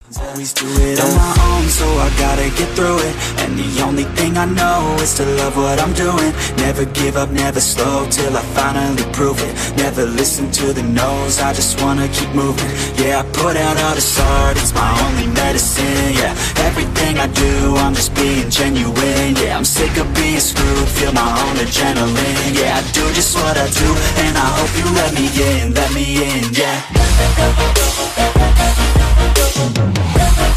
Always do it on my own, so I gotta get through it. And the only thing I know is to love what I'm doing. Never give up, never slow, till I finally prove it. Never listen to the no's, I just wanna keep moving. Yeah, I put out all this art, it's my only medicine. Yeah, everything I do, I'm just being genuine. Yeah, I'm sick of being screwed, feel my own adrenaline. Yeah, I do just what I do, and I hope you let me in, yeah.